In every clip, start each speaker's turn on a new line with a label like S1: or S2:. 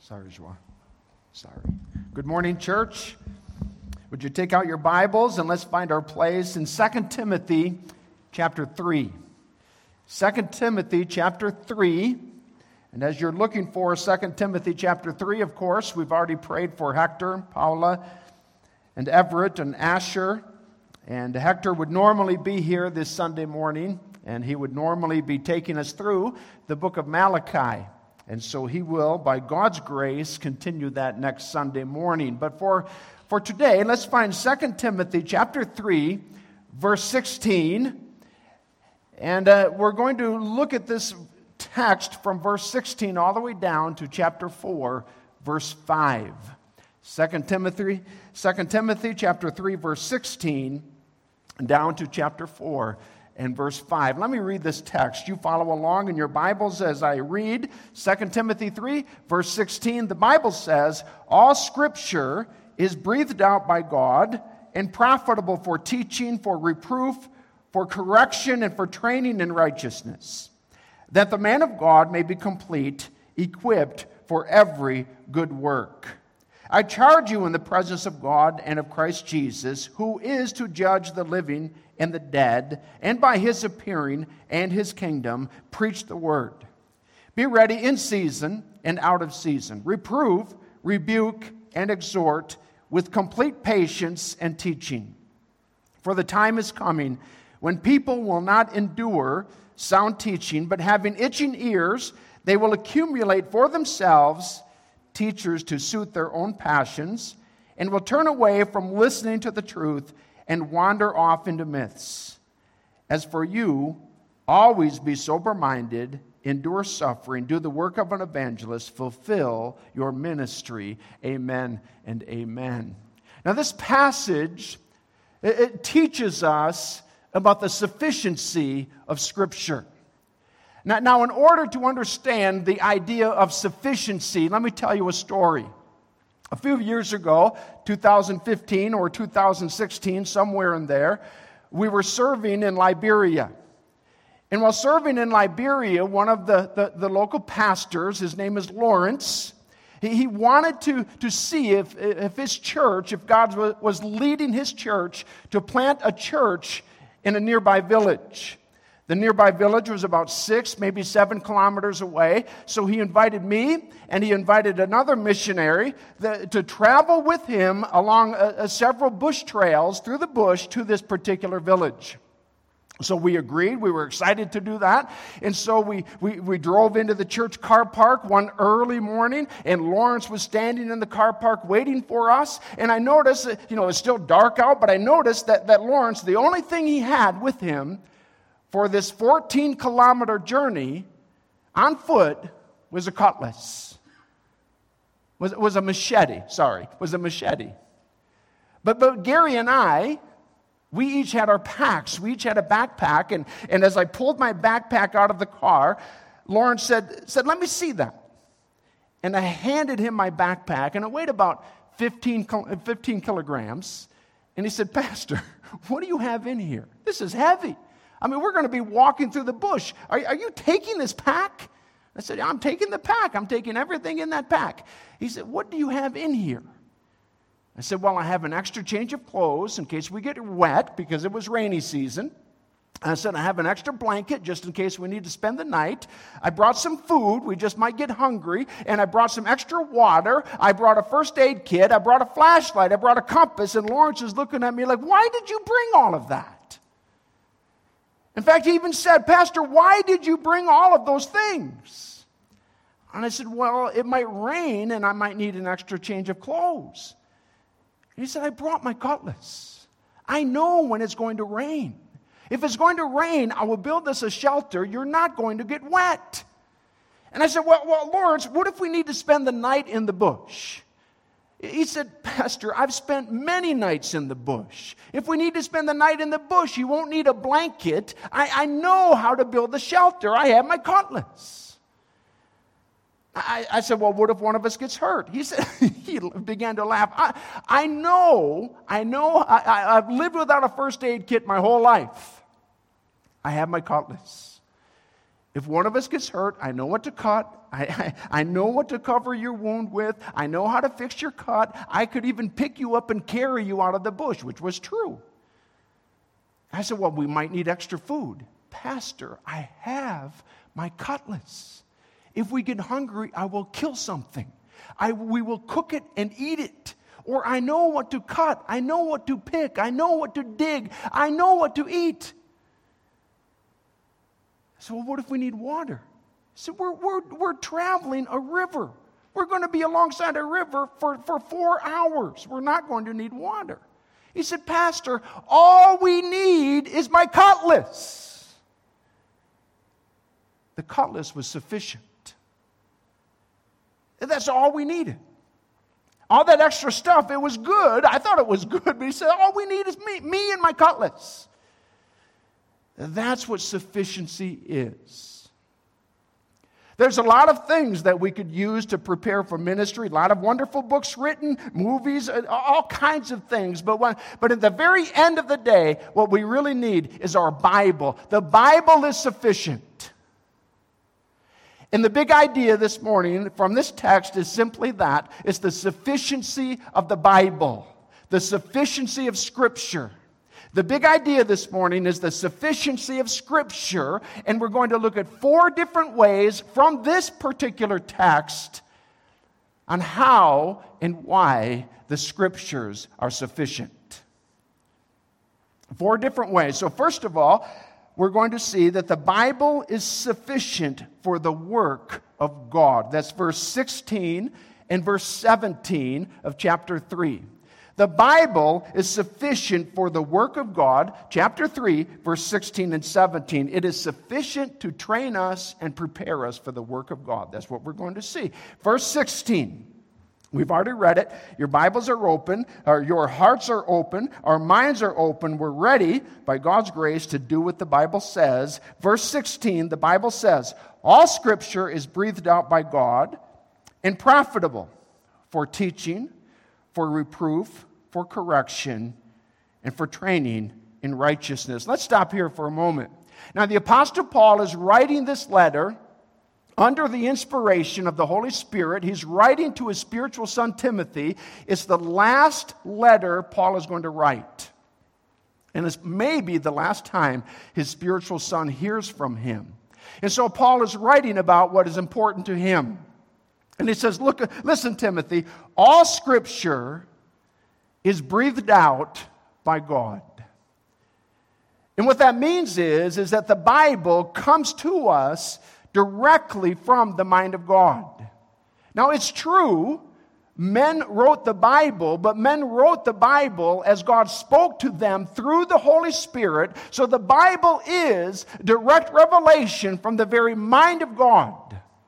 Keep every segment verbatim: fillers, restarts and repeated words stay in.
S1: Sorry, Joie. Sorry. Good morning, church. Would you take out your Bibles and let's find our place in Second Timothy chapter three. Second Timothy chapter three. And as you're looking for Second Timothy chapter three, of course, we've already prayed for Hector, Paula, and Everett, and Asher. And Hector would normally be here this Sunday morning, and he would normally be taking us through the book of Malachi. And so he will, by God's grace, continue that next Sunday morning. But for, for today, let's find Second Timothy chapter three, verse sixteen. And uh, we're going to look at this text from verse sixteen all the way down to chapter four, verse five. Second Timothy, Second Timothy chapter three, verse sixteen, down to chapter four and verse five. Let me read this text. You follow along in your Bibles as I read. Second Timothy three, verse sixteen, the Bible says, "All Scripture is breathed out by God and profitable for teaching, for reproof, for correction, and for training in righteousness, that the man of God may be complete, equipped for every good work. I charge you in the presence of God and of Christ Jesus, who is to judge the living and the dead, and by his appearing and his kingdom, preach the word. Be ready in season and out of season. Reprove, rebuke, and exhort with complete patience and teaching. For the time is coming when people will not endure sound teaching, but having itching ears, they will accumulate for themselves teachers to suit their own passions, and will turn away from listening to the truth and wander off into myths. As for you, always be sober-minded, endure suffering, do the work of an evangelist, fulfill your ministry." Amen and amen. Now this passage, it, it teaches us about the sufficiency of Scripture. Now, now, in order to understand the idea of sufficiency, let me tell you a story. A few years ago, two thousand fifteen or two thousand sixteen, somewhere in there, we were serving in Liberia. And while serving in Liberia, one of the, the, the local pastors, his name is Lawrence, he, he wanted to, to see if, if his church, if God was, was leading his church to plant a church in a nearby village. The nearby village was about six, maybe seven kilometers away. So he invited me and he invited another missionary that, to travel with him along a, a several bush trails through the bush to this particular village. So we agreed. We were excited to do that. And so we, we, we drove into the church car park one early morning, and Lawrence was standing in the car park waiting for us. And I noticed, that, you know, it's still dark out, but I noticed that, that Lawrence, the only thing he had with him for this fourteen kilometer journey on foot was a cutlass. Was, was a machete, sorry, was a machete. But, but Gary and I, we each had our packs. We each had a backpack. And, and as I pulled my backpack out of the car, Lawrence said, said, "Let me see that." And I handed him my backpack, and it weighed about fifteen, fifteen kilograms. And he said, "Pastor, what do you have in here? This is heavy. I mean, we're going to be walking through the bush. Are, are you taking this pack?" I said, "I'm taking the pack. I'm taking everything in that pack." He said, "What do you have in here?" I said, "Well, I have an extra change of clothes in case we get wet because it was rainy season." I said, "I have an extra blanket just in case we need to spend the night. I brought some food. We just might get hungry. And I brought some extra water. I brought a first aid kit. I brought a flashlight. I brought a compass." And Lawrence is looking at me like, "Why did you bring all of that?" In fact, he even said, "Pastor, why did you bring all of those things?" And I said, "Well, it might rain and I might need an extra change of clothes." And he said, "I brought my cutlass. I know when it's going to rain. If it's going to rain, I will build us a shelter. You're not going to get wet." And I said, well, well, Lawrence, what if we need to spend the night in the bush?" He said, "Pastor, I've spent many nights in the bush. If we need to spend the night in the bush, you won't need a blanket. I, I know how to build the shelter. I have my cutlass." I, I said, "Well, what if one of us gets hurt?" He said, he began to laugh. I, I know, I know, I, I, I've lived without a first aid kit my whole life. I have my cutlass. If one of us gets hurt, I know what to cut. I, I, I know what to cover your wound with. I know how to fix your cut. I could even pick you up and carry you out of the bush, which was true. I said, well, we might need extra food. Pastor, I have my cutlass. If we get hungry, I will kill something. I, we will cook it and eat it. Or I know what to cut. I know what to pick. I know what to dig. I know what to eat. So what if we need water? So we're, we're, we're traveling a river. We're going to be alongside a river for, for four hours. We're not going to need water. He said, Pastor, all we need is my cutlass. The cutlass was sufficient. That's all we needed. All that extra stuff, it was good. I thought it was good, but he said, all we need is me, me and my cutlass. That's what sufficiency is. There's a lot of things that we could use to prepare for ministry. A lot of wonderful books written, movies, all kinds of things. But, when, but at the very end of the day, what we really need is our Bible. The Bible is sufficient. And the big idea this morning from this text is simply that. It's the sufficiency of the Bible. The sufficiency of Scripture. The big idea this morning is the sufficiency of Scripture, and we're going to look at four different ways from this particular text on how and why the Scriptures are sufficient. Four different ways. So first of all, we're going to see that the Bible is sufficient for the work of God. That's verse sixteen and verse seventeen of chapter three. The Bible is sufficient for the work of God. Chapter three, verse sixteen and seventeen. It is sufficient to train us and prepare us for the work of God. That's what we're going to see. Verse sixteen. We've already read it. Your Bibles are open. Or your hearts are open. Our minds are open. We're ready, by God's grace, to do what the Bible says. Verse sixteen, the Bible says, all Scripture is breathed out by God and profitable for teaching, for reproof, for correction, and for training in righteousness. Let's stop here for a moment. Now, the Apostle Paul is writing this letter under the inspiration of the Holy Spirit. He's writing to his spiritual son Timothy. It's the last letter Paul is going to write. And it's maybe the last time his spiritual son hears from him. And so Paul is writing about what is important to him. And he says, look, listen, Timothy, all Scripture is breathed out by God. And what that means is, is that the Bible comes to us directly from the mind of God. Now, it's true, men wrote the Bible, but men wrote the Bible as God spoke to them through the Holy Spirit. So the Bible is direct revelation from the very mind of God.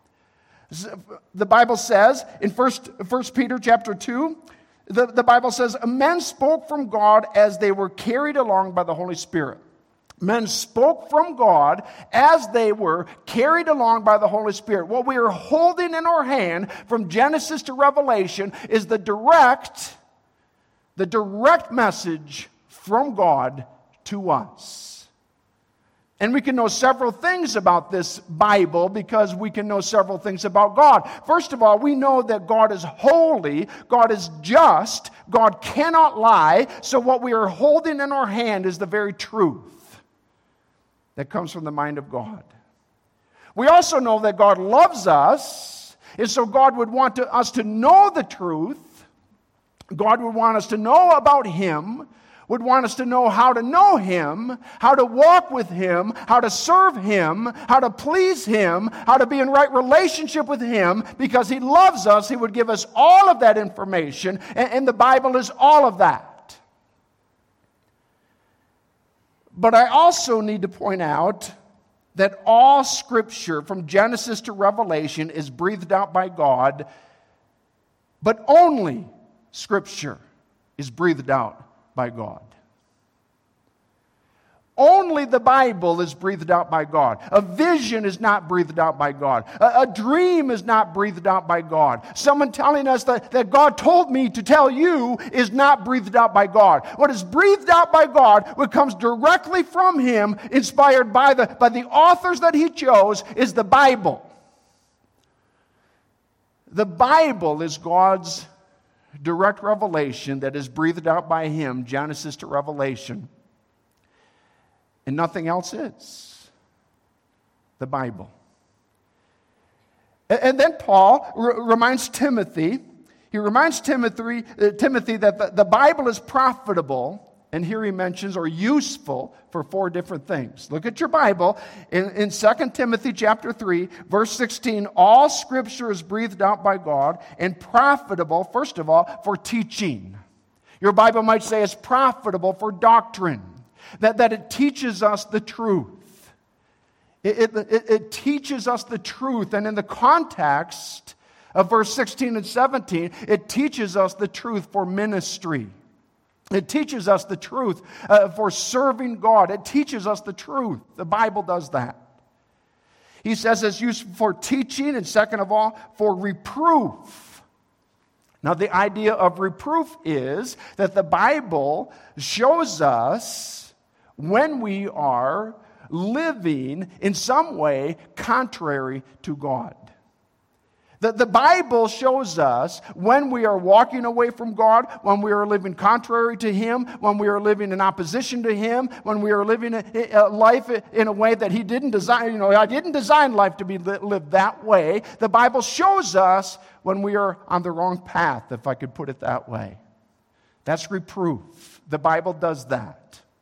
S1: The Bible says in First Peter chapter two, the, the Bible says, men spoke from God as they were carried along by the Holy Spirit. Men spoke from God as they were carried along by the Holy Spirit. What we are holding in our hand from Genesis to Revelation is the direct, the direct message from God to us. And we can know several things about this Bible because we can know several things about God. First of all, we know that God is holy, God is just, God cannot lie. So what we are holding in our hand is the very truth that comes from the mind of God. We also know that God loves us, and so God would want to, us to know the truth. God would want us to know about Him, would want us to know how to know Him, how to walk with Him, how to serve Him, how to please Him, how to be in right relationship with Him. Because He loves us, He would give us all of that information, and, and the Bible is all of that. But I also need to point out that all Scripture, from Genesis to Revelation, is breathed out by God, but only Scripture is breathed out by God. Only the Bible is breathed out by God. A vision is not breathed out by God. A, a dream is not breathed out by God. Someone telling us that, that God told me to tell you is not breathed out by God. What is breathed out by God, what comes directly from Him, inspired by the, by the authors that He chose, is the Bible. The Bible is God's direct revelation that is breathed out by Him, Genesis to Revelation. And nothing else is. The Bible. And then Paul reminds Timothy, he reminds Timothy, uh, Timothy that the, the Bible is profitable, and here he mentions, or useful, for four different things. Look at your Bible. In, in Second Timothy chapter three, verse sixteen, all Scripture is breathed out by God and profitable, first of all, for teaching. Your Bible might say it's profitable for doctrine. That, that it teaches us the truth. It, it, it, it teaches us the truth. And in the context of verse sixteen and seventeen, it teaches us the truth for ministry. It teaches us the truth uh, for serving God. It teaches us the truth. The Bible does that. He says it's useful for teaching, and second of all, for reproof. Now, the idea of reproof is that the Bible shows us when we are living in some way contrary to God. The, the Bible shows us when we are walking away from God, when we are living contrary to Him, when we are living in opposition to Him, when we are living a, a life in a way that He didn't design. You know, I didn't design life to be lived that way. The Bible shows us when we are on the wrong path, if I could put it that way. That's reproof. The Bible does that.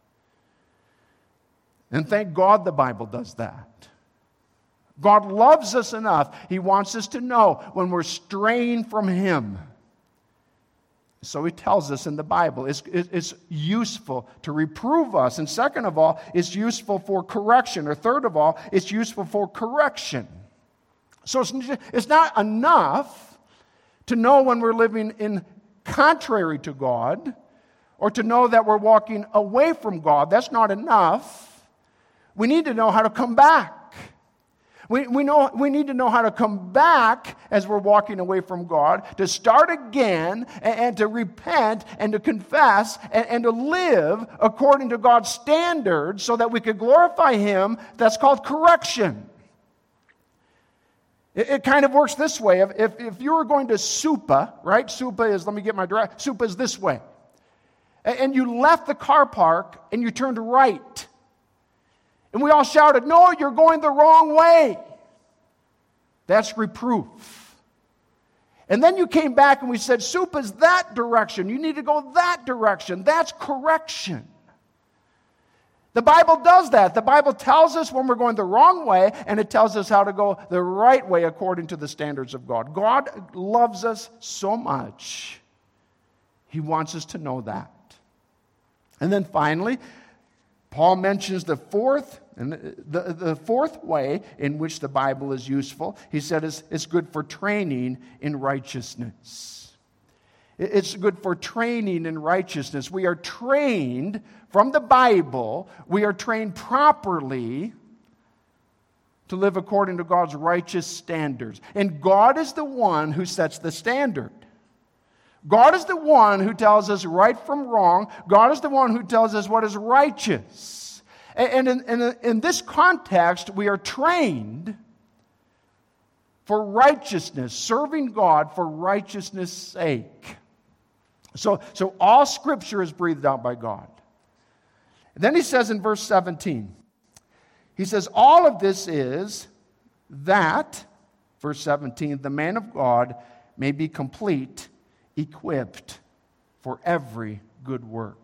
S1: And thank God the Bible does that. God loves us enough. He wants us to know when we're straying from Him. So He tells us in the Bible it's, it's useful to reprove us. And second of all, it's useful for correction. Or third of all, it's useful for correction. So it's, it's not enough to know when we're living in contrary to God or to know that we're walking away from God. That's not enough. We need to know how to come back. We, we, know, we need to know how to come back as we're walking away from God, to start again and, and to repent and to confess and, and to live according to God's standards so that we could glorify Him. That's called correction. It, it kind of works this way. If, if, if you were going to Supa, right? Supa is, let me get my direct, Supa is this way. And, and you left the car park and you turned right. And we all shouted, "No, you're going the wrong way." That's reproof. And then you came back and we said, "Supa's that direction. You need to go that direction." That's correction. The Bible does that. The Bible tells us when we're going the wrong way, and it tells us how to go the right way according to the standards of God. God loves us so much. He wants us to know that. And then finally, Paul mentions the fourth and the, the fourth way in which the Bible is useful. He said it's, it's good for training in righteousness. It's good for training in righteousness. We are trained from the Bible. We are trained properly to live according to God's righteous standards. And God is the one who sets the standard. God is the one who tells us right from wrong. God is the one who tells us what is righteous. And in, in, in this context, we are trained for righteousness, serving God for righteousness' sake. So, so all Scripture is breathed out by God. And then he says in verse seventeen, he says, all of this is that, verse seventeen, the man of God may be complete, equipped for every good work.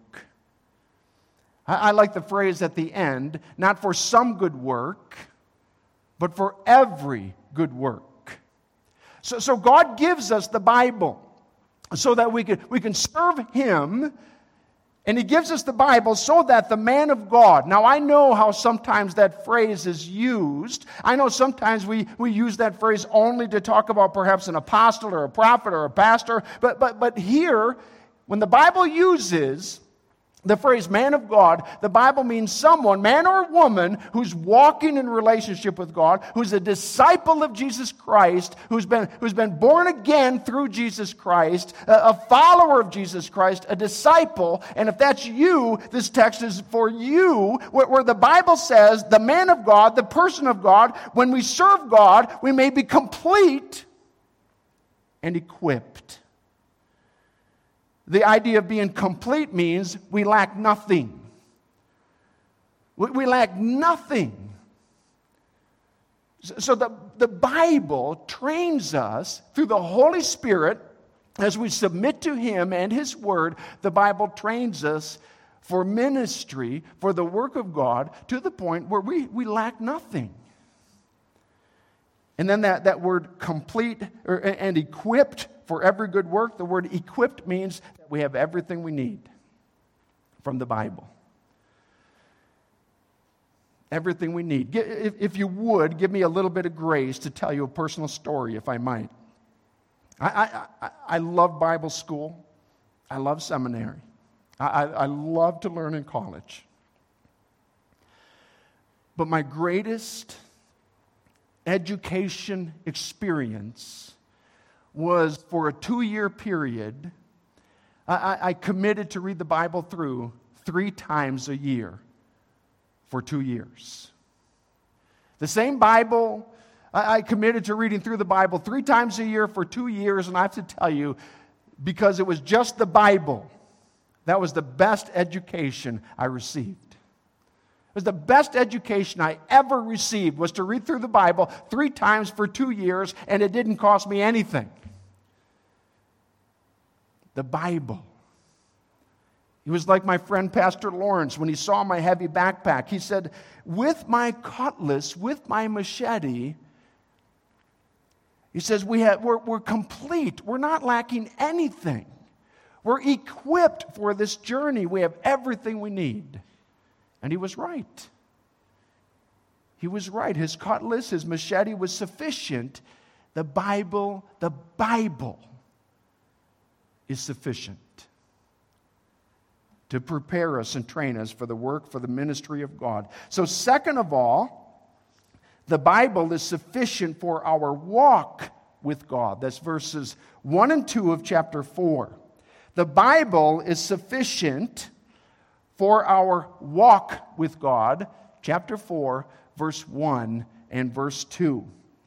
S1: I, I like the phrase at the end, not for some good work, but for every good work. So, so God gives us the Bible so that we can, we can serve Him, and He gives us the Bible so that the man of God. Now, I know how sometimes that phrase is used. I know sometimes we, we use that phrase only to talk about perhaps an apostle or a prophet or a pastor. But, but, but here, when the Bible uses The phrase man of God, the Bible means someone, man or woman, who's walking in relationship with God, who's a disciple of Jesus Christ, who's been, who's been born again through Jesus Christ, a, a follower of Jesus Christ, a disciple. And if that's you, this text is for you, where, where the Bible says the man of God, the person of God, when we serve God, we may be complete and equipped. The idea of being complete means we lack nothing. We, we lack nothing. So, so the, the Bible trains us through the Holy Spirit as we submit to Him and His Word. The Bible trains us for ministry, for the work of God, to the point where we, we lack nothing. And then that, that word complete or, and equipped for every good work, the word equipped means that we have everything we need from the Bible. Everything we need. If, if you would, give me a little bit of grace to tell you a personal story, if I might. I, I, I, I love Bible school. I love seminary. I, I, I love to learn in college. But my greatest education experience was for a two-year period. I, I committed to read the Bible through three times a year for two years. The same Bible, I, I committed to reading through the Bible three times a year for two years, and I have to tell you, because it was just the Bible, that was the best education I received. It was the best education I ever received, was to read through the Bible three times for two years, and it didn't cost me anything. The Bible. It was like my friend Pastor Lawrence when he saw my heavy backpack. He said, with my cutlass, with my machete, he says, we have, we're, we're complete. We're not lacking anything. We're equipped for this journey. We have everything we need. And he was right. He was right. His cutlass, his machete was sufficient. The Bible, the Bible is sufficient to prepare us and train us for the work, for the ministry of God. So second of all, the Bible is sufficient for our walk with God. That's verses one and two of chapter four. The Bible is sufficient for our walk with God, chapter four, verse one and verse two.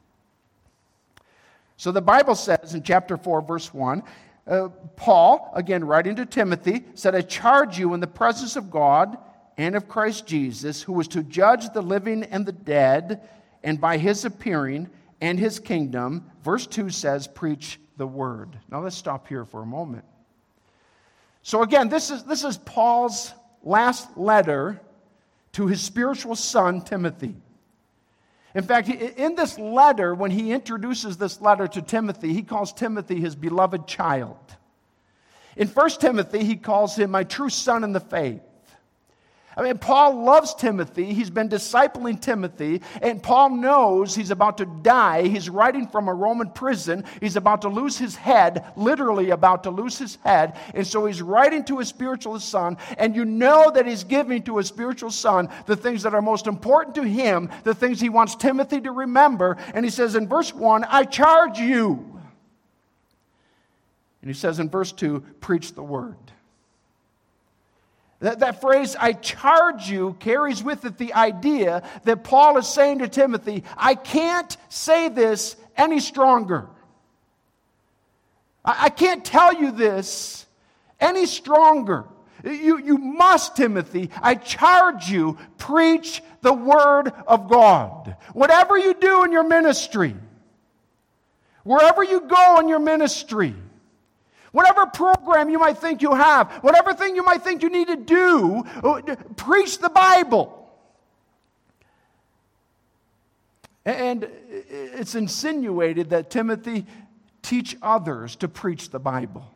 S1: So the Bible says in chapter four, verse one, uh, Paul, again writing to Timothy, said, I charge you in the presence of God and of Christ Jesus, who is to judge the living and the dead, and by His appearing and His kingdom, verse two says, preach the word. Now let's stop here for a moment. So again, this is, this is Paul's last letter to his spiritual son, Timothy. In fact, in this letter, when he introduces this letter to Timothy, he calls Timothy his beloved child. In First Timothy, he calls him my true son in the faith. I mean, Paul loves Timothy. He's been discipling Timothy, and Paul knows he's about to die. He's writing from a Roman prison. He's about to lose his head, literally about to lose his head. And so he's writing to his spiritual son, and you know that he's giving to his spiritual son the things that are most important to him, the things he wants Timothy to remember. And he says in verse one, I charge you. And he says in verse two, preach the word. That, that phrase, I charge you, carries with it the idea that Paul is saying to Timothy, I can't say this any stronger. I, I can't tell you this any stronger. You, you must, Timothy, I charge you, preach the word of God. Whatever you do in your ministry, wherever you go in your ministry, whatever program you might think you have, whatever thing you might think you need to do, preach the Bible. And it's insinuated that Timothy teach others to preach the Bible.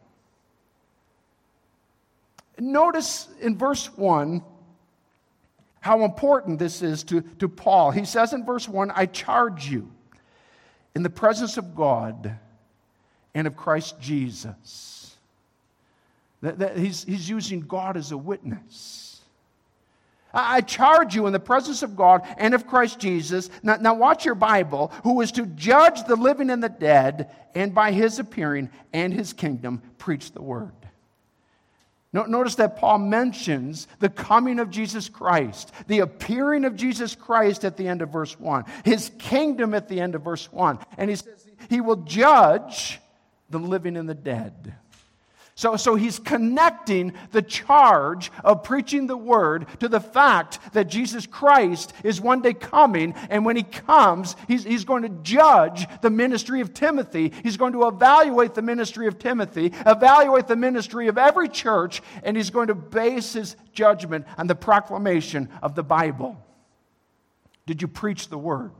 S1: Notice in verse one how important this is to, to Paul. He says in verse one, I charge you in the presence of God and of Christ Jesus. That, that he's, he's using God as a witness. I charge you in the presence of God and of Christ Jesus. Now, now watch your Bible, who is to judge the living and the dead, and by his appearing and his kingdom preach the word. Notice that Paul mentions the coming of Jesus Christ, the appearing of Jesus Christ at the end of verse one, his kingdom at the end of verse one. And he says he will judge the living and the dead. So, so he's connecting the charge of preaching the word to the fact that Jesus Christ is one day coming, and when he comes, he's, he's going to judge the ministry of Timothy. He's going to evaluate the ministry of Timothy, evaluate the ministry of every church, and he's going to base his judgment on the proclamation of the Bible. Did you preach the word?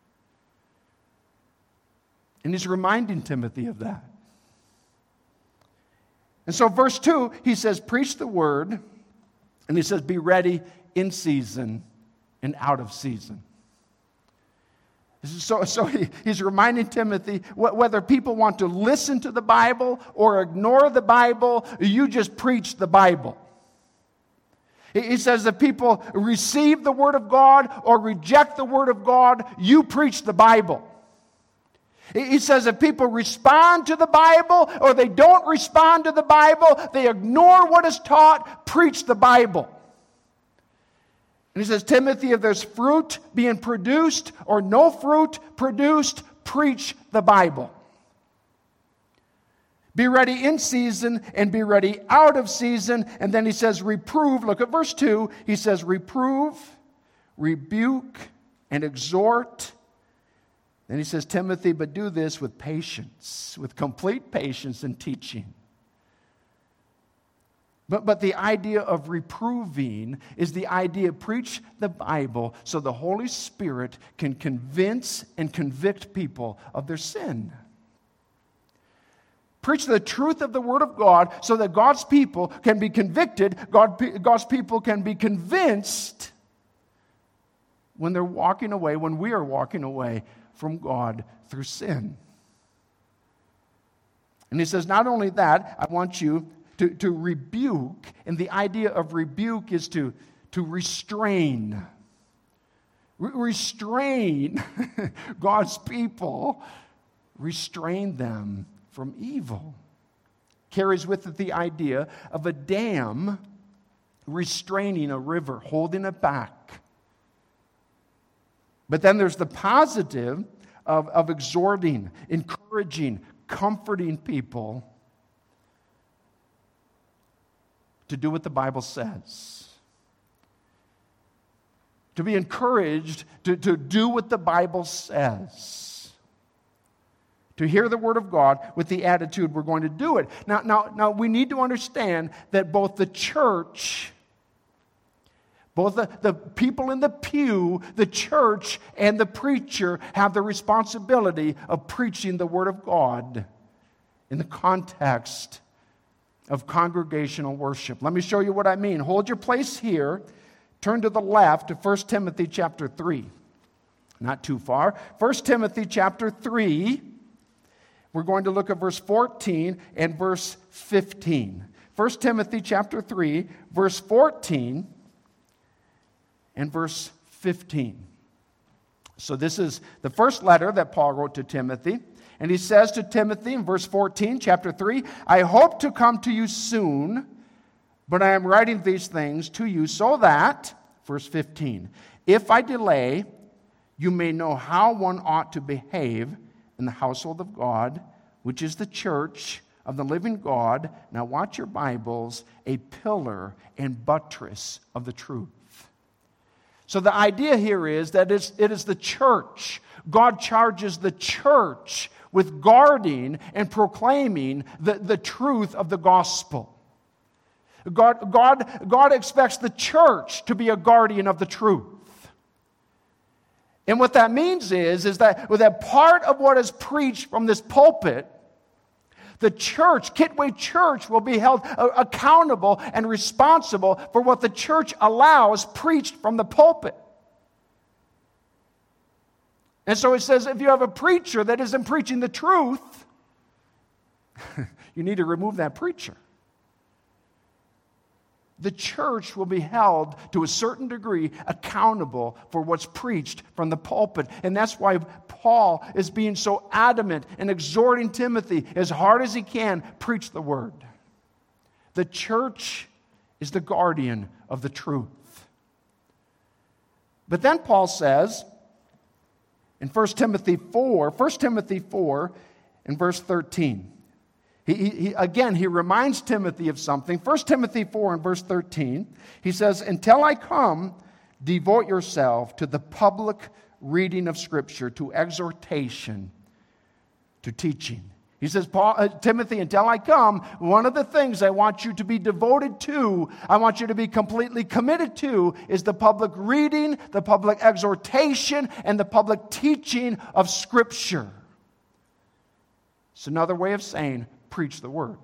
S1: And he's reminding Timothy of that. And so verse two, he says, preach the word, and he says, be ready in season and out of season. So, so he, he's reminding Timothy, whether people want to listen to the Bible or ignore the Bible, you just preach the Bible. He says that people receive the word of God or reject the word of God, you preach the Bible. He says if people respond to the Bible or they don't respond to the Bible, they ignore what is taught, preach the Bible. And he says, Timothy, if there's fruit being produced or no fruit produced, preach the Bible. Be ready in season and be ready out of season. And then he says, reprove. Look at verse two. He says, reprove, rebuke, and exhort. And he says, Timothy, but do this with patience, with complete patience and teaching. But, but the idea of reproving is the idea of preach the Bible so the Holy Spirit can convince and convict people of their sin. Preach the truth of the Word of God so that God's people can be convicted, God, God's people can be convinced when they're walking away, when we are walking away from God through sin. And he says, not only that, I want you to, to rebuke, and the idea of rebuke is to, to restrain. Re- restrain God's people, restrain them from evil. Carries with it the idea of a dam restraining a river, holding it back. But then there's the positive of, of exhorting, encouraging, comforting people to do what the Bible says. To be encouraged to, to do what the Bible says. To hear the Word of God with the attitude we're going to do it. Now, now, now we need to understand that both the church, both the, the people in the pew, the church, and the preacher have the responsibility of preaching the Word of God in the context of congregational worship. Let me show you what I mean. Hold your place here. Turn to the left to First Timothy chapter three. Not too far. First Timothy chapter three. We're going to look at verse fourteen and verse fifteen. First Timothy chapter three, verse fourteen and verse fifteen. So this is the first letter that Paul wrote to Timothy. And he says to Timothy in verse fourteen, chapter three, I hope to come to you soon, but I am writing these things to you so that, verse fifteen, if I delay, you may know how one ought to behave in the household of God, which is the church of the living God. Now watch your Bibles, a pillar and buttress of the truth. So the idea here is that it's, it is the church. God charges the church with guarding and proclaiming the, the truth of the gospel. God, God, God expects the church to be a guardian of the truth. And what that means is, is that, well, that part of what is preached from this pulpit, the church, Kitway Church, will be held accountable and responsible for what the church allows preached from the pulpit. And so it says if you have a preacher that isn't preaching the truth, you need to remove that preacher. the church will be held to a certain degree accountable for what's preached from the pulpit. And that's why Paul is being so adamant and exhorting Timothy as hard as he can, preach the word. The church is the guardian of the truth. But then Paul says in First Timothy four, First Timothy four and verse thirteen, He, he, again, he reminds Timothy of something. First Timothy four and verse thirteen, he says, "Until I come, devote yourself to the public reading of Scripture, to exhortation, to teaching." He says, Paul, uh, Timothy, until I come, one of the things I want you to be devoted to, I want you to be completely committed to, is the public reading, the public exhortation, and the public teaching of Scripture. It's another way of saying, preach the word.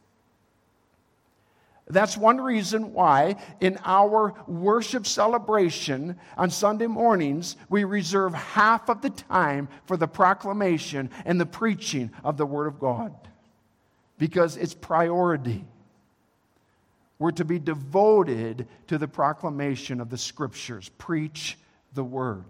S1: That's one reason why in our worship celebration on Sunday mornings, we reserve half of the time for the proclamation and the preaching of the Word of God. Because it's priority. We're to be devoted to the proclamation of the Scriptures. Preach the Word.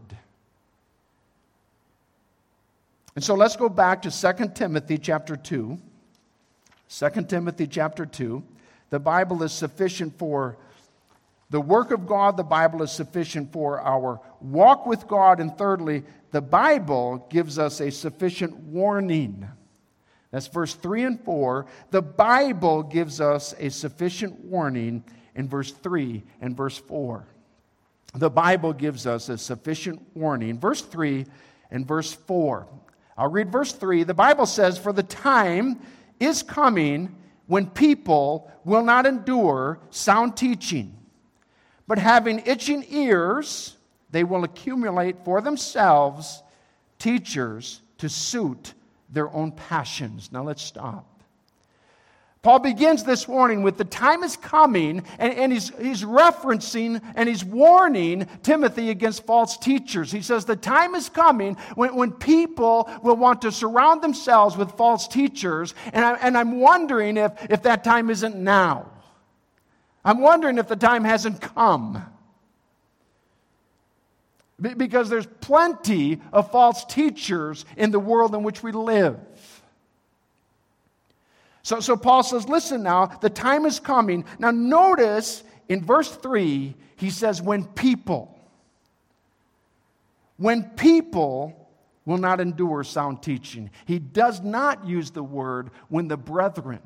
S1: And so let's go back to Second Timothy chapter two. Second Timothy chapter two. The Bible is sufficient for the work of God. The Bible is sufficient for our walk with God. And thirdly, the Bible gives us a sufficient warning. That's verse three and four. The Bible gives us a sufficient warning in verse three and verse four. The Bible gives us a sufficient warning. Verse three and verse four. I'll read verse three. The Bible says, "For the time is coming when people will not endure sound teaching, but having itching ears, they will accumulate for themselves teachers to suit their own passions." Now let's stop. Paul begins this warning with the time is coming, and, and he's, he's referencing and he's warning Timothy against false teachers. He says the time is coming when, when people will want to surround themselves with false teachers, and, I, and I'm wondering if, if that time isn't now. I'm wondering if the time hasn't come. Because there's plenty of false teachers in the world in which we live. So, so Paul says, listen now, the time is coming. Now notice in verse three, he says, when people, when people will not endure sound teaching. He does not use the word when the brethren.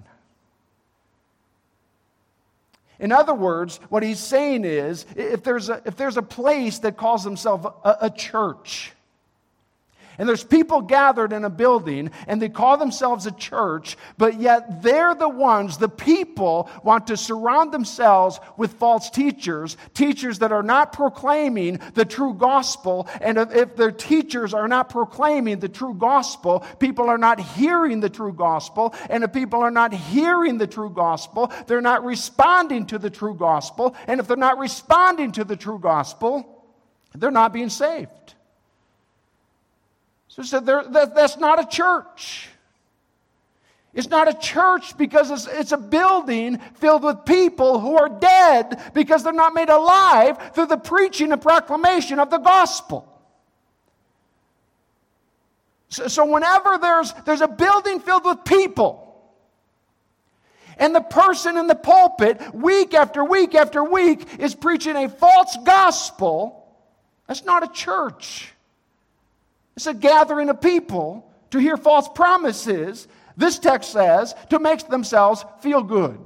S1: In other words, what he's saying is, if there's a, if there's a place that calls themselves a, a church, and there's people gathered in a building, and they call themselves a church, but yet they're the ones, the people, want to surround themselves with false teachers, teachers that are not proclaiming the true gospel. And if, if their teachers are not proclaiming the true gospel, people are not hearing the true gospel. And if people are not hearing the true gospel, they're not responding to the true gospel. And if they're not responding to the true gospel, they're not being saved. So, so there, that, that's not a church. It's not a church because it's, it's a building filled with people who are dead because they're not made alive through the preaching and proclamation of the gospel. So, so whenever there's, there's a building filled with people, and the person in the pulpit, week after week after week, is preaching a false gospel, that's not a church. It's a gathering of people to hear false promises, this text says, to make themselves feel good.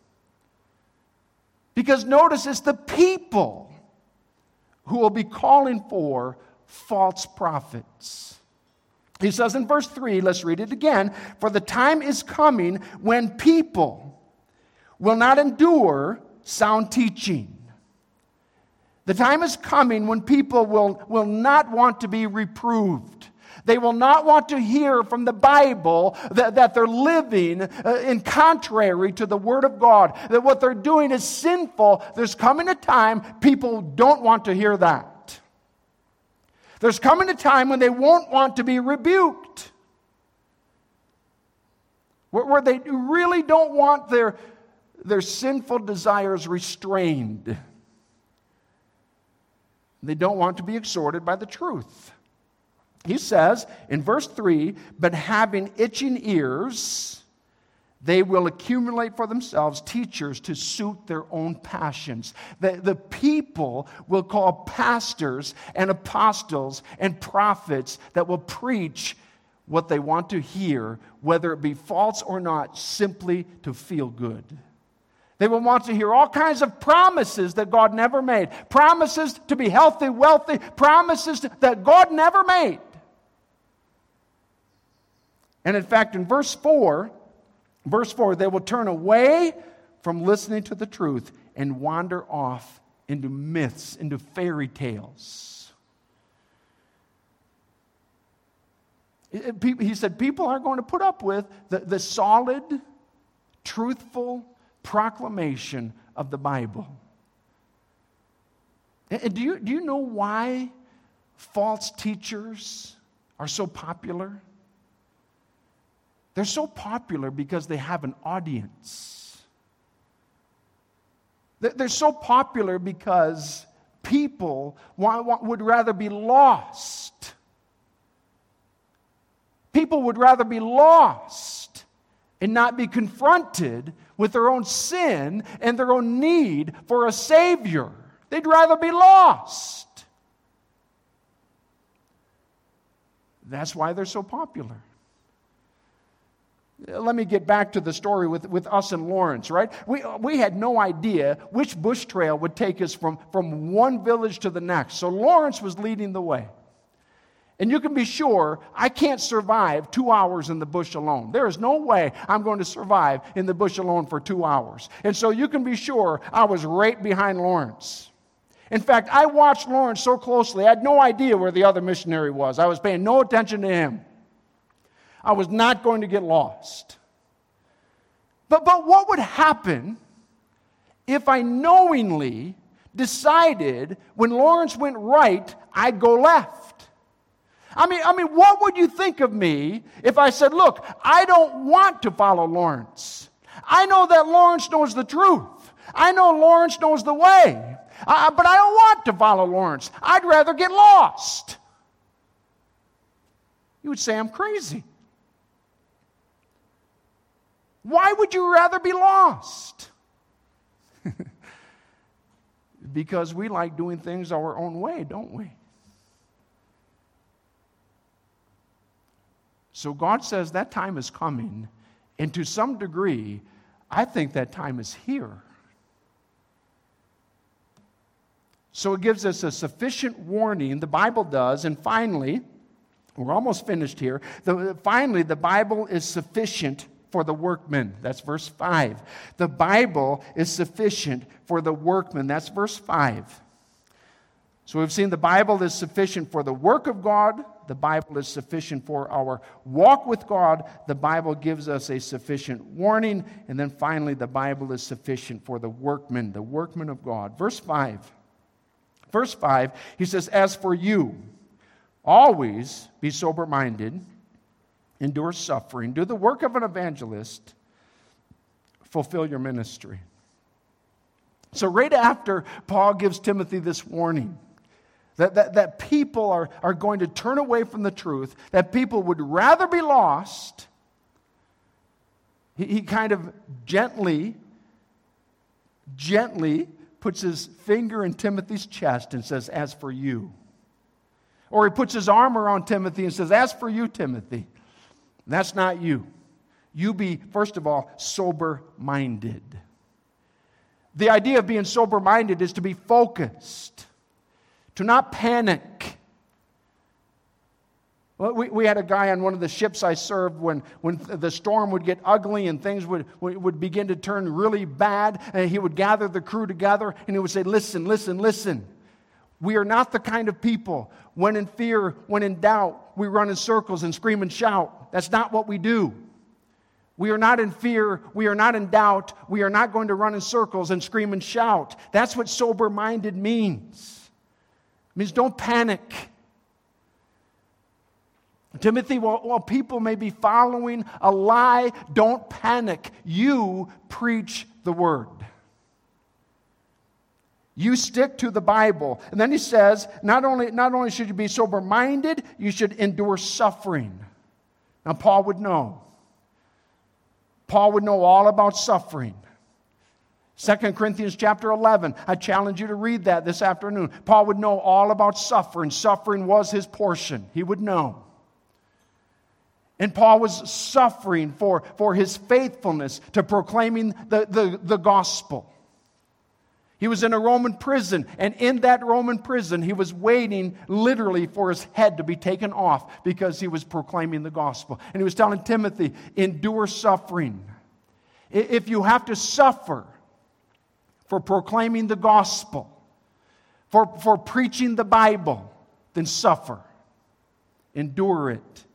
S1: Because notice, it's the people who will be calling for false prophets. He says in verse three, let's read it again, "For the time is coming when people will not endure sound teaching." The time is coming when people will, will not want to be reproved. They will not want to hear from the Bible that, that they're living uh, in contrary to the Word of God, that what they're doing is sinful. There's coming a time people don't want to hear that. There's coming a time when they won't want to be rebuked, where, where they really don't want their their sinful desires restrained. They don't want to be exhorted by the truth. He says in verse three, but having itching ears, they will accumulate for themselves teachers to suit their own passions. The, the people will call pastors and apostles and prophets that will preach what they want to hear, whether it be false or not, simply to feel good. They will want to hear all kinds of promises that God never made. Promises to be healthy, wealthy, promises to, that God never made. And in fact, in verse four, verse four, they will turn away from listening to the truth and wander off into myths, into fairy tales. He said people aren't going to put up with the, the solid, truthful proclamation of the Bible. And do you, do you know why false teachers are so popular? They're so popular because they have an audience. They're so popular because people want, want, would rather be lost. People would rather be lost and not be confronted with their own sin and their own need for a Savior. They'd rather be lost. That's why they're so popular. Let me get back to the story with, with us and Lawrence, right? We, we had no idea which bush trail would take us from, from one village to the next. So Lawrence was leading the way. And you can be sure I can't survive two hours in the bush alone. There is no way I'm going to survive in the bush alone for two hours. And so you can be sure I was right behind Lawrence. In fact, I watched Lawrence so closely, I had no idea where the other missionary was. I was paying no attention to him. I was not going to get lost. But, but what would happen if I knowingly decided when Lawrence went right, I'd go left? I mean, I mean, what would you think of me if I said, look, I don't want to follow Lawrence. I know that Lawrence knows the truth. I know Lawrence knows the way. Uh, but I don't want to follow Lawrence. I'd rather get lost. You would say I'm crazy. Why would you rather be lost? Because we like doing things our own way, don't we? So God says that time is coming, and to some degree, I think that time is here. So it gives us a sufficient warning, the Bible does, and finally, we're almost finished here, the, finally, the Bible is sufficient for the workman. That's verse five. The Bible is sufficient for the workman. That's verse five. So we've seen the Bible is sufficient for the work of God. The Bible is sufficient for our walk with God. The Bible gives us a sufficient warning. And then finally, the Bible is sufficient for the workman, the workman of God. Verse five. Verse five, he says, as for you, always be sober-minded, endure suffering, do the work of an evangelist, fulfill your ministry. So right after Paul gives Timothy this warning, that, that, that people are, are going to turn away from the truth, that people would rather be lost, he, he kind of gently, gently puts his finger in Timothy's chest and says, as for you. Or he puts his arm around Timothy and says, as for you, Timothy, that's not you. You be, first of all, sober-minded. The idea of being sober-minded is to be focused, to not panic. Well, we, we had a guy on one of the ships I served when, when the storm would get ugly and things would, would begin to turn really bad, and he would gather the crew together and he would say, listen, listen, listen. We are not the kind of people, when in fear, when in doubt, we run in circles and scream and shout. That's not what we do. We are not in fear. We are not in doubt. We are not going to run in circles and scream and shout. That's what sober-minded means. It means don't panic. Timothy, while, while people may be following a lie, don't panic. You preach the Word. You stick to the Bible. And then he says, not only, not only should you be sober-minded, you should endure suffering. Now, Paul would know. Paul would know all about suffering. Second Corinthians chapter eleven, I challenge you to read that this afternoon. Paul would know all about suffering. Suffering was his portion. He would know. And Paul was suffering for, for his faithfulness to proclaiming the, the, the gospel. He was in a Roman prison, and in that Roman prison, he was waiting literally for his head to be taken off because he was proclaiming the gospel. And he was telling Timothy, endure suffering. If you have to suffer for proclaiming the gospel, for, for preaching the Bible, then suffer. Endure it.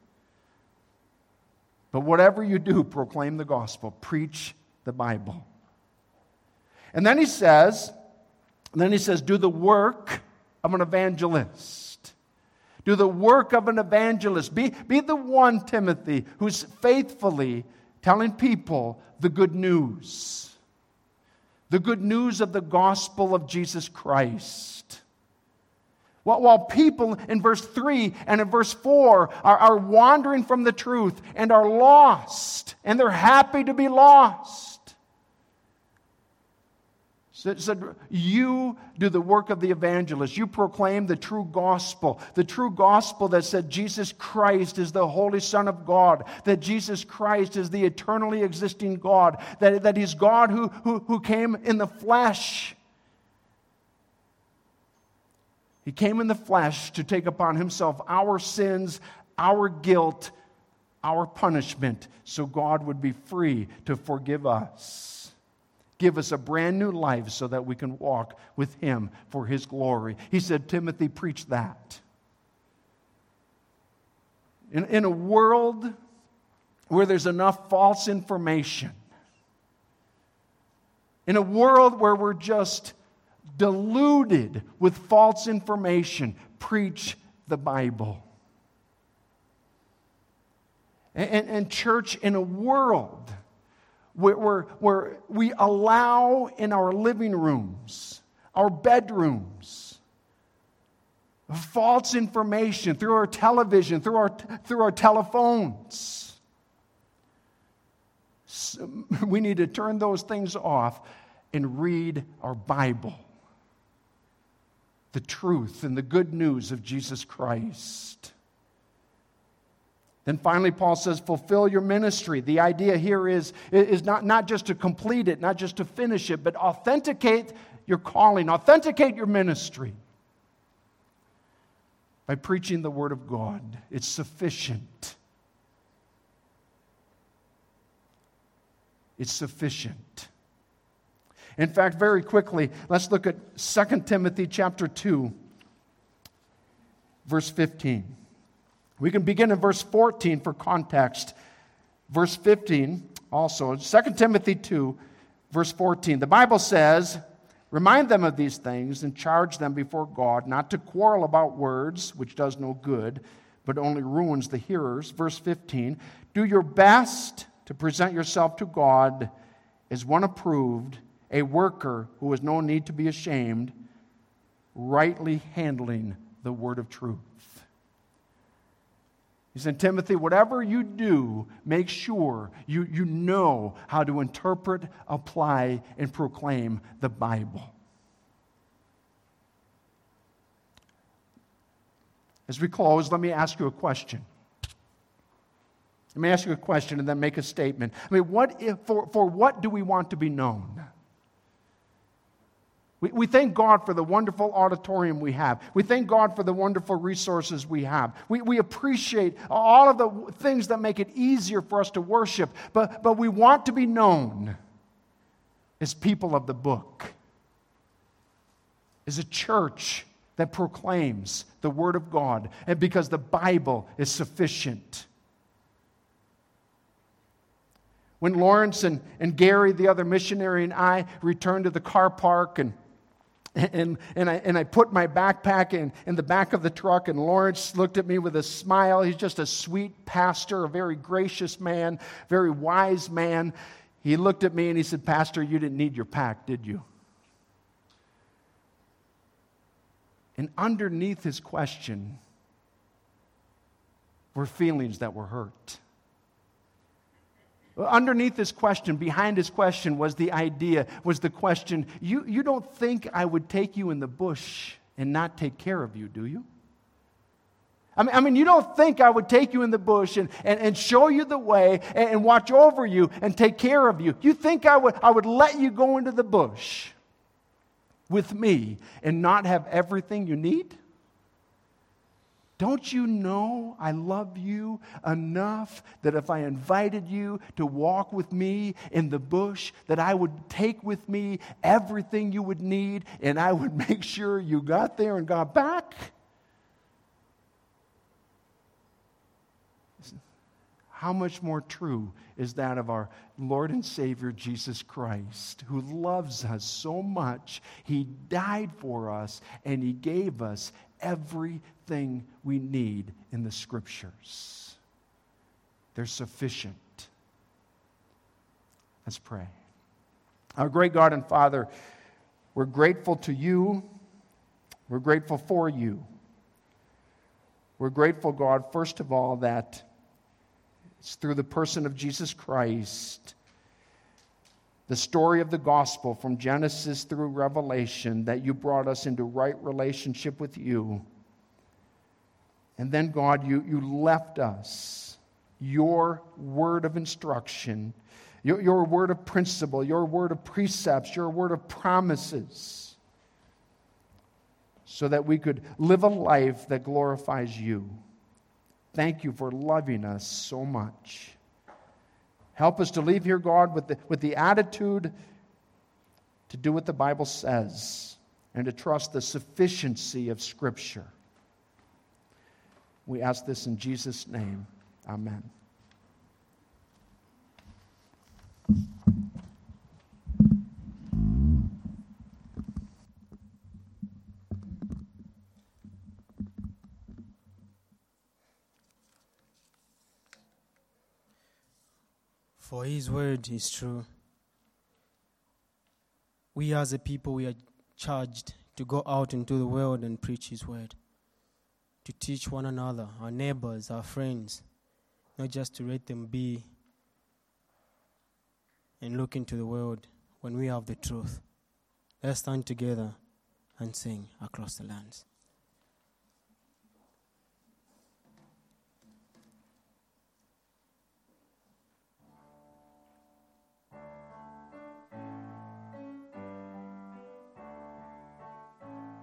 S1: But whatever you do, proclaim the gospel. Preach the Bible. And then he says, then he says, do the work of an evangelist. Do the work of an evangelist. Be, be the one, Timothy, who's faithfully telling people the good news. The good news of the gospel of Jesus Christ. While, while people in verse three and in verse four are, are wandering from the truth and are lost, and they're happy to be lost. So, so you do the work of the evangelist. You proclaim the true gospel. The true gospel that said Jesus Christ is the Holy Son of God. That Jesus Christ is the eternally existing God. That, that He's God who, who, who came in the flesh. He came in the flesh to take upon Himself our sins, our guilt, our punishment, so God would be free to forgive us. Give us a brand new life so that we can walk with Him for His glory. He said, Timothy, preach that. In, in a world where there's enough false information, in a world where we're just deluded with false information, preach the Bible. And, and, and church, in a world Where, where, where we allow in our living rooms, our bedrooms, false information through our television, through our, through our telephones. So we need to turn those things off and read our Bible. The truth and the good news of Jesus Christ. Then finally, Paul says, fulfill your ministry. The idea here is, is not, not just to complete it, not just to finish it, but authenticate your calling, authenticate your ministry by preaching the Word of God. It's sufficient. It's sufficient. In fact, very quickly, let's look at Second Timothy chapter two, verse fifteen. We can begin in verse fourteen for context. Verse fifteen also, Second Timothy two, verse fourteen. The Bible says, remind them of these things and charge them before God not to quarrel about words, which does no good, but only ruins the hearers. Verse fifteen, do your best to present yourself to God as one approved, a worker who has no need to be ashamed, rightly handling the word of truth. He said, Timothy, whatever you do, make sure you, you know how to interpret, apply, and proclaim the Bible. As we close, let me ask you a question. Let me ask you a question and then make a statement. I mean, what if, for, for what do we want to be known? We, we thank God for the wonderful auditorium we have. We thank God for the wonderful resources we have. We, we appreciate all of the things that make it easier for us to worship, but, but we want to be known as people of the book, as a church that proclaims the Word of God, and because the Bible is sufficient. When Lawrence and, and Gary, the other missionary, and I returned to the car park, and And, and, I, and I put my backpack in, in the back of the truck, and Lawrence looked at me with a smile. He's just a sweet pastor, a very gracious man, very wise man. He looked at me and he said, Pastor, you didn't need your pack, did you? And underneath his question were feelings that were hurt. Underneath his question, behind his question was the idea, was the question, you, you don't think I would take you in the bush and not take care of you, do you? I mean, I mean, you don't think I would take you in the bush and, and, and show you the way and, and watch over you and take care of you. You think I would, I would let you go into the bush with me and not have everything you need? Don't you know I love you enough that if I invited you to walk with me in the bush, that I would take with me everything you would need and I would make sure you got there and got back? How much more true is that of our Lord and Savior Jesus Christ, who loves us so much, He died for us and He gave us everything we need in the Scriptures. They're sufficient. Let's pray. Our great God and Father, we're grateful to You. We're grateful for You. We're grateful, God, first of all, that it's through the person of Jesus Christ, the story of the gospel from Genesis through Revelation, that You brought us into right relationship with You. And then, God, you, you left us Your word of instruction, your, your word of principle, Your word of precepts, Your word of promises, so that we could live a life that glorifies You. Thank You for loving us so much. Help us to leave here, God, with the, with the attitude to do what the Bible says and to trust the sufficiency of Scripture. We ask this in Jesus' name. Amen.
S2: For His word is true. We as a people, we are charged to go out into the world and preach His word, to teach one another, our neighbors, our friends, not just to let them be and look into the world when we have the truth. Let's stand together and sing across the lands.